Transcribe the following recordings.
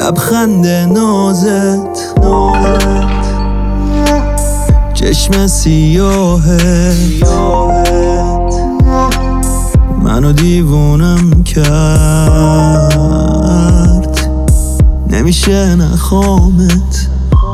لبخند نازت چشم سیاهت منو دیوونم کرد، نمیشه نخوامت.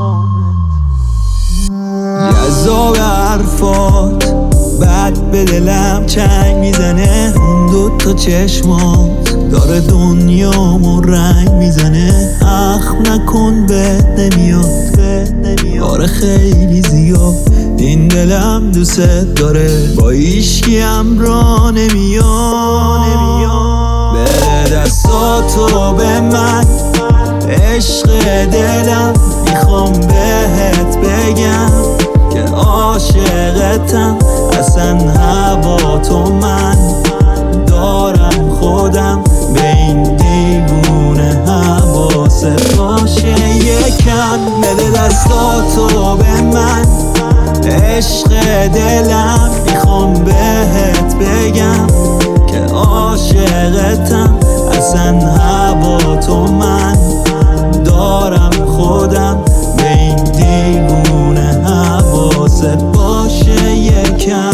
جذاب حرفات بعد به دلم چنگ میزنه، اون دوتا چشمات داره دنیامو رنگ میزنه. اخم نکن بهت نمیاد، آره خیلی زیاد این دلم دوست داره، با ایشکی همراه نمیاد. به دستاتو به من عشق دلم میخوام بهت بگم که عاشقتم، اصلا هوا تو من دارم خودم، به این دیوونه حواست باشه یکم. بده دستاتو به من عشق دلم میخوام بهت بگم که عاشقتم، اصلا هوا تو من دارم خودم، به این دیوونه حواست باشه یکم.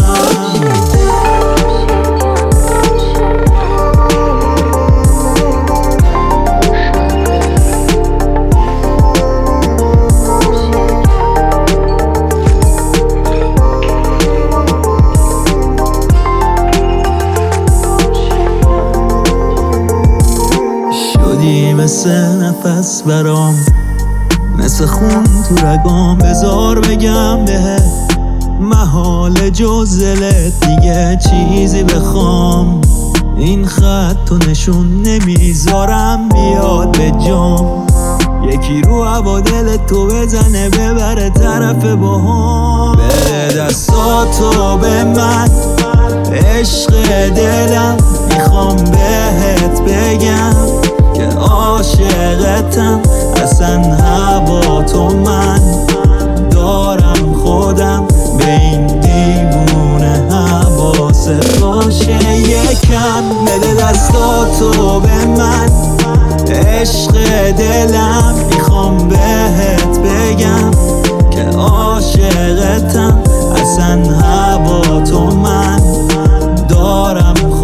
شدی مثل نفس برام، مثل خون تو رگام، بذار بگم بهت محال جز دلت دیگه چیزی بخوام. این خط تو نشون نمیذارم بیاد به جام، یکی رو هوا دلت تو بزنه ببره طرف باهام. به دستاتو به من عشق دلم میخوام بهت بگم که عاشقتم، اصلا هوا تو من دارم خودم، به این دیوونه حواست باشه یکم. بده دستاتو به من عشق دلم میخوام بهت بگم که عاشقتم، اصلا هوا تو من دارم